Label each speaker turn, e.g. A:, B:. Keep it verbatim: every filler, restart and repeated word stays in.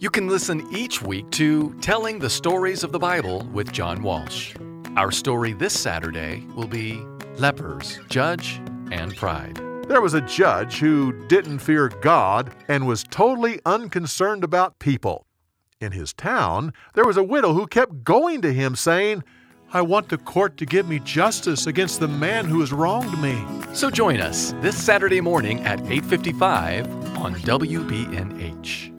A: You can listen each week to Telling the Stories of the Bible with John Walsh. Our story this Saturday will be Lepers, Judge, and Pride.
B: There was a judge who didn't fear God and was totally unconcerned about people. In his town, there was a widow who kept going to him saying, "I want the court to give me justice against the man who has wronged me."
A: So join us this Saturday morning at eight fifty-five on W B N H.